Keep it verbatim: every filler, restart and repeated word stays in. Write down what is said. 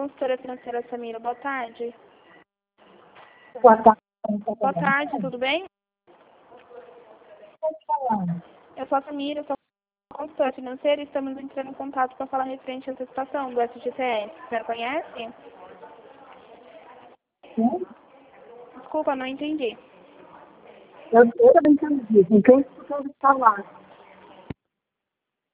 consultora financeira Samira, boa tarde. Boa tarde. Boa tarde, tudo bem? Eu sou a Samira, sou consultora financeira e estamos entrando em contato para falar referente a essa situação do S G C S. Você conhece? Sim? Desculpa, não entendi. Eu, eu também entendi. Com quem você quer falar?